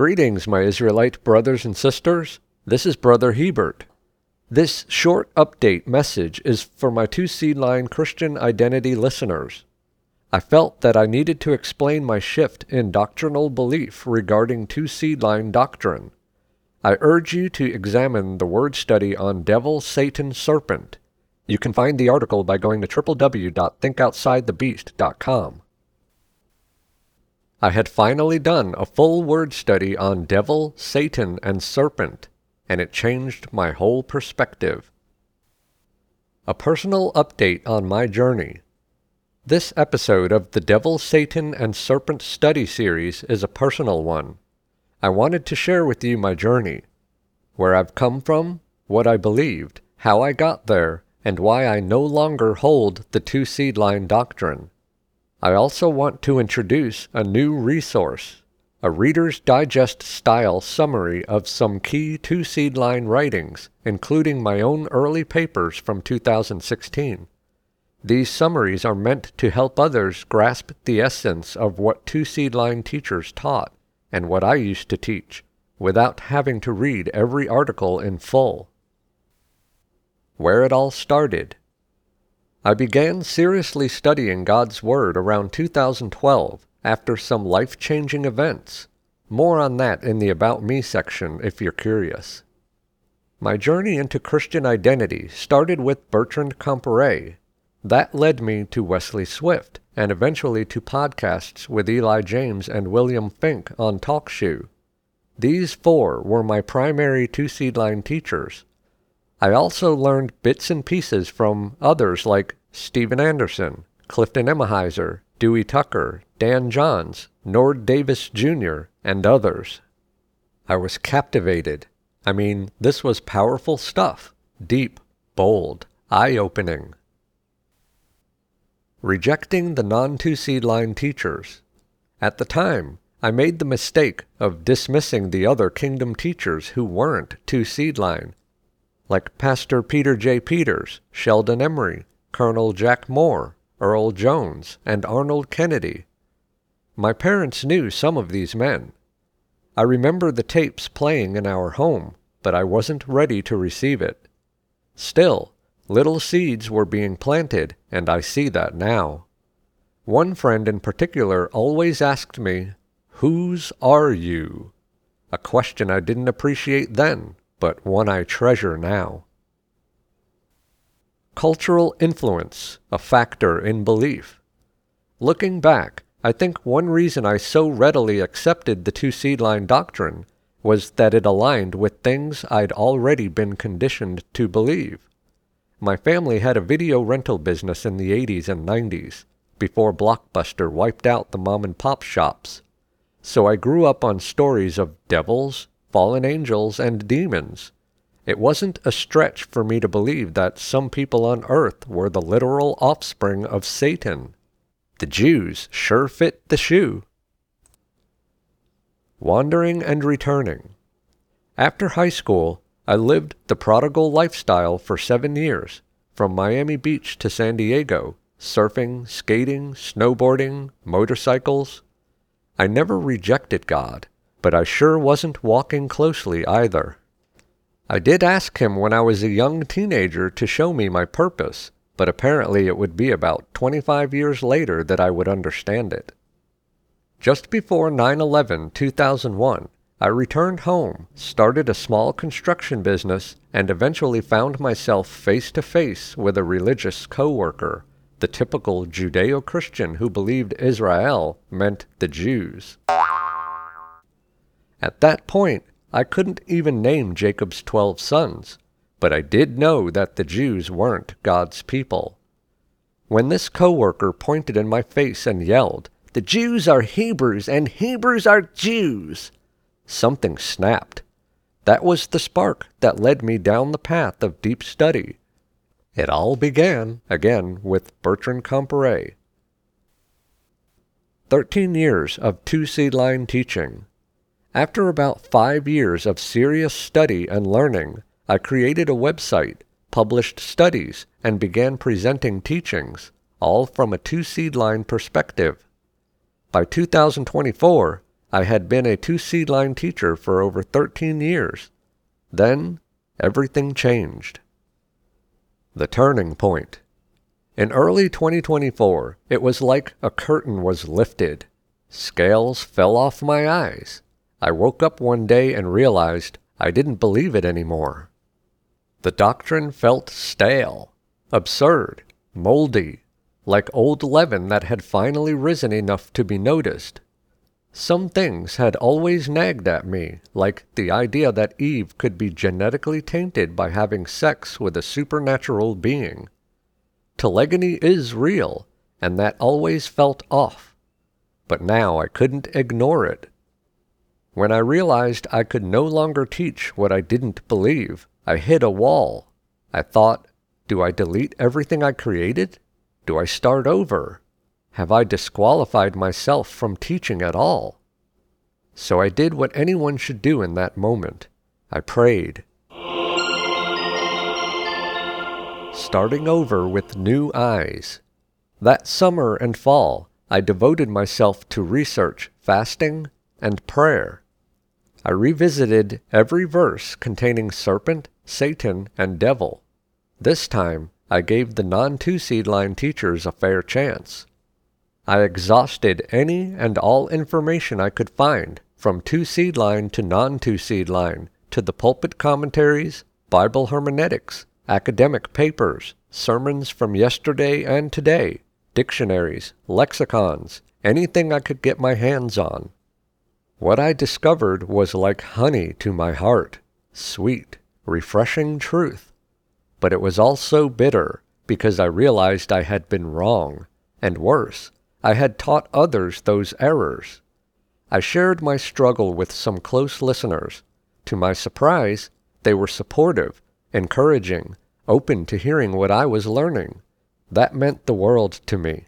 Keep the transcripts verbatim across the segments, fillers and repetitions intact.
Greetings, my Israelite brothers and sisters. This is Brother Hebert. This short update message is for my Two Seed Line Christian Identity listeners. I felt that I needed to explain my shift in doctrinal belief regarding Two Seed Line doctrine. I urge you to examine the word study on devil, Satan, serpent. You can find the article by going to w w w dot think outside the beast dot com. I had finally done a full word study on devil, Satan, and serpent, and it changed my whole perspective. A personal update on my journey. This episode of the Devil, Satan, and Serpent study series is a personal one. I wanted to share with you my journey, where I've come from, what I believed, how I got there, and why I no longer hold the Two Seed Line doctrine. I also want to introduce a new resource, a Reader's Digest style summary of some key Two Seed Line writings, including my own early papers from two thousand sixteen. These summaries are meant to help others grasp the essence of what Two Seed Line teachers taught and what I used to teach, without having to read every article in full. Where it all started. I began seriously studying God's Word around two thousand twelve after some life-changing events. More on that in the About Me section if you're curious. My journey into Christian identity started with Bertrand Comparet. That led me to Wesley Swift, and eventually to podcasts with Eli James and William Fink on TalkShoe. These four were my primary Two Seed Line teachers. I also learned bits and pieces from others like Steven Anderson, Clifton Emahiser, Dewey Tucker, Dan Johns, Nord Davis Junior, and others. I was captivated. I mean, this was powerful stuff. Deep, bold, eye-opening. Rejecting the non-Two Seed Line teachers. At the time, I made the mistake of dismissing the other kingdom teachers who weren't Two Seed Line, like Pastor Peter J. Peters, Sheldon Emery, Colonel Jack Moore, Earl Jones, and Arnold Kennedy. My parents knew some of these men. I remember the tapes playing in our home, but I wasn't ready to receive it. Still, little seeds were being planted, and I see that now. One friend in particular always asked me, "Whose are you?" A question I didn't appreciate then, but one I treasure now. Cultural influence, a factor in belief. Looking back, I think one reason I so readily accepted the Two Seed Line doctrine was that it aligned with things I'd already been conditioned to believe. My family had a video rental business in the eighties and nineties, before Blockbuster wiped out the mom-and-pop shops. So I grew up on stories of devils, fallen angels, and demons. It wasn't a stretch for me to believe that some people on earth were the literal offspring of Satan. The Jews sure fit the shoe. Wandering and returning. After high school, I lived the prodigal lifestyle for seven years, from Miami Beach to San Diego, surfing, skating, snowboarding, motorcycles. I never rejected God, but I sure wasn't walking closely either. I did ask him when I was a young teenager to show me my purpose, but apparently it would be about twenty-five years later that I would understand it. Just before nine eleven two thousand one, I returned home, started a small construction business, and eventually found myself face to face with a religious coworker, the typical Judeo-Christian who believed Israel meant the Jews. At that point, I couldn't even name Jacob's twelve sons, but I did know that the Jews weren't God's people. When this coworker pointed in my face and yelled, "The Jews are Hebrews and Hebrews are Jews," something snapped. That was the spark that led me down the path of deep study. It all began, again, with Bertrand Comparet. Thirteen years of Two Seed Line teaching. After about five years of serious study and learning, I created a website, published studies, and began presenting teachings, all from a Two Seed Line perspective. By two thousand twenty-four, I had been a two-seed line teacher for over thirteen years. Then, everything changed. The turning point. In early twenty twenty-four, it was like a curtain was lifted. Scales fell off my eyes. I woke up one day and realized I didn't believe it anymore. The doctrine felt stale, absurd, moldy, like old leaven that had finally risen enough to be noticed. Some things had always nagged at me, like the idea that Eve could be genetically tainted by having sex with a supernatural being. Telegony is real, and that always felt off. But now I couldn't ignore it. When I realized I could no longer teach what I didn't believe, I hit a wall. I thought, do I delete everything I created? Do I start over? Have I disqualified myself from teaching at all? So I did what anyone should do in that moment. I prayed. Starting over with new eyes. That summer and fall, I devoted myself to research, fasting, and prayer. I revisited every verse containing serpent, Satan, and devil. This time, I gave the non-two-seed line teachers a fair chance. I exhausted any and all information I could find, from two-seed line to non-two-seed line, to the pulpit commentaries, Bible hermeneutics, academic papers, sermons from yesterday and today, dictionaries, lexicons, anything I could get my hands on. What I discovered was like honey to my heart, sweet, refreshing truth. But it was also bitter, because I realized I had been wrong, and worse, I had taught others those errors. I shared my struggle with some close listeners. To my surprise, they were supportive, encouraging, open to hearing what I was learning. That meant the world to me.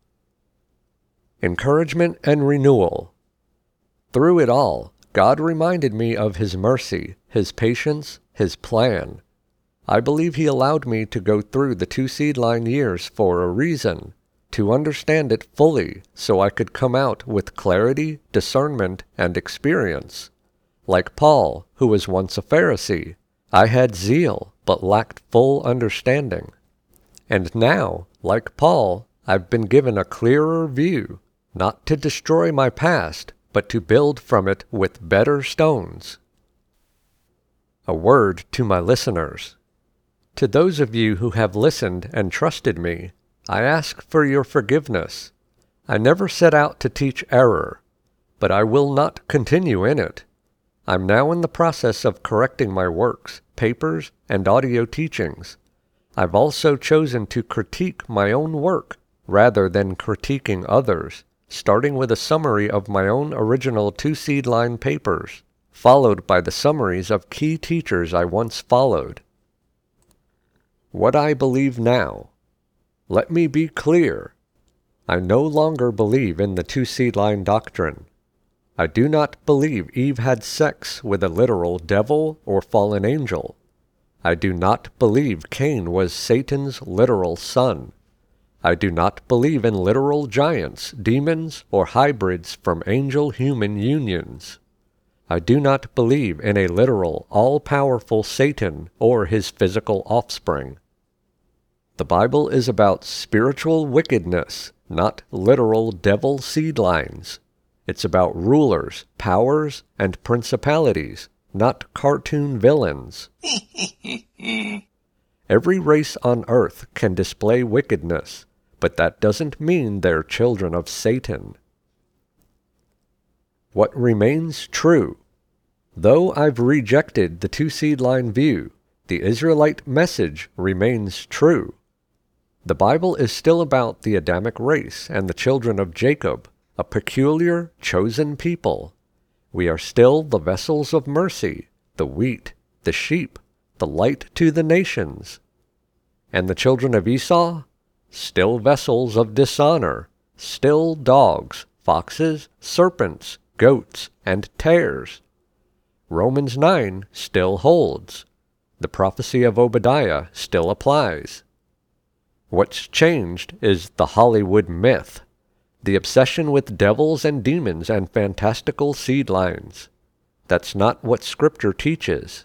Encouragement and renewal. Through it all, God reminded me of His mercy, His patience, His plan. I believe He allowed me to go through the two-seed line years for a reason, to understand it fully so I could come out with clarity, discernment, and experience. Like Paul, who was once a Pharisee, I had zeal but lacked full understanding. And now, like Paul, I've been given a clearer view, not to destroy my past, but to build from it with better stones. A word to my listeners. To those of you who have listened and trusted me, I ask for your forgiveness. I never set out to teach error, but I will not continue in it. I'm now in the process of correcting my works, papers, and audio teachings. I've also chosen to critique my own work rather than critiquing others, starting with a summary of my own original two-seed line papers, followed by the summaries of key teachers I once followed. What I believe now. Let me be clear. I no longer believe in the two-seed line doctrine. I do not believe Eve had sex with a literal devil or fallen angel. I do not believe Cain was Satan's literal son. I do not believe in literal giants, demons, or hybrids from angel-human unions. I do not believe in a literal, all-powerful Satan or his physical offspring. The Bible is about spiritual wickedness, not literal devil seed lines. It's about rulers, powers, and principalities, not cartoon villains. Every race on earth can display wickedness, but that doesn't mean they're children of Satan. What remains true? Though I've rejected the two-seed line view, the Israelite message remains true. The Bible is still about the Adamic race and the children of Jacob, a peculiar, chosen people. We are still the vessels of mercy, the wheat, the sheep, the light to the nations. And the children of Esau? Still vessels of dishonor, still dogs, foxes, serpents, goats, and tares. Romans nine still holds. The prophecy of Obadiah still applies. What's changed is the Hollywood myth. The obsession with devils and demons and fantastical seed lines. That's not what Scripture teaches.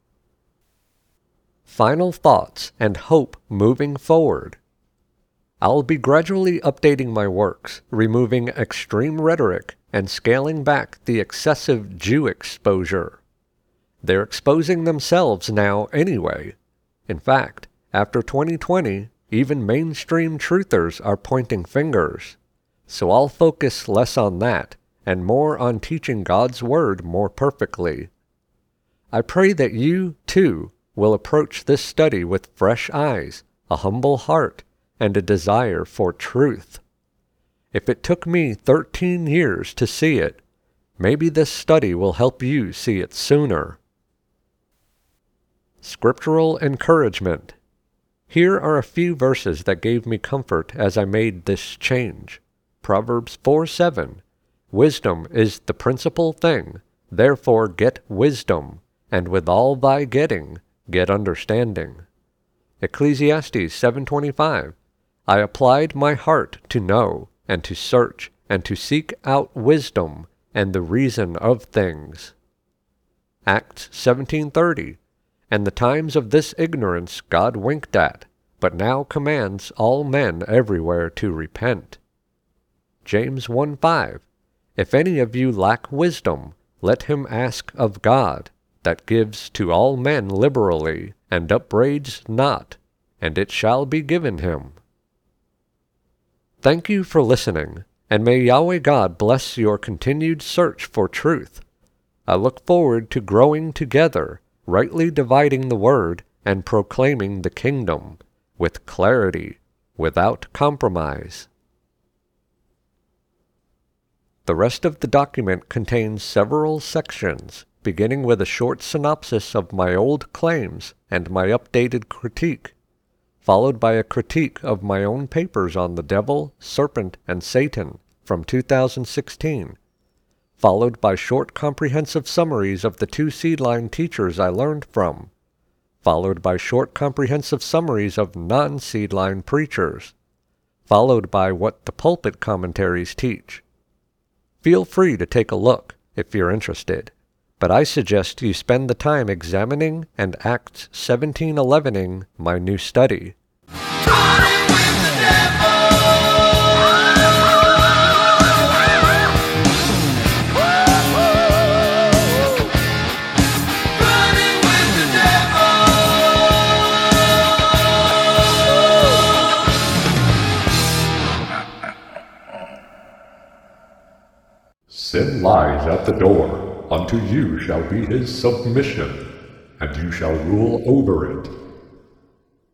Final thoughts and hope moving forward. I'll be gradually updating my works, removing extreme rhetoric, and scaling back the excessive Jew exposure. They're exposing themselves now anyway. In fact, after twenty twenty, even mainstream truthers are pointing fingers. So I'll focus less on that, and more on teaching God's Word more perfectly. I pray that you, too, will approach this study with fresh eyes, a humble heart, and a desire for truth. If it took me thirteen years to see it, maybe this study will help you see it sooner. Scriptural encouragement. Here are a few verses that gave me comfort as I made this change. Proverbs four seven. Wisdom is the principal thing, therefore get wisdom, and with all thy getting, get understanding. Ecclesiastes seven twenty-five. I applied my heart to know, and to search, and to seek out wisdom, and the reason of things. Acts seventeen thirty. And the times of this ignorance God winked at, but now commands all men everywhere to repent. James one five. If any of you lack wisdom, let him ask of God, that gives to all men liberally, and upbraids not, and it shall be given him. Thank you for listening, and may Yahweh God bless your continued search for truth. I look forward to growing together, rightly dividing the word and proclaiming the kingdom, with clarity, without compromise. The rest of the document contains several sections, beginning with a short synopsis of my old claims and my updated critique, followed by a critique of my own papers on the devil, serpent, and Satan from two thousand sixteen, followed by short comprehensive summaries of the two seedline teachers I learned from, followed by short comprehensive summaries of non-seedline preachers, followed by what the pulpit commentaries teach. Feel free to take a look if you're interested, but I suggest you spend the time examining and Acts seventeen elevening my new study. Sin lies at the door, unto you shall be his submission, and you shall rule over it.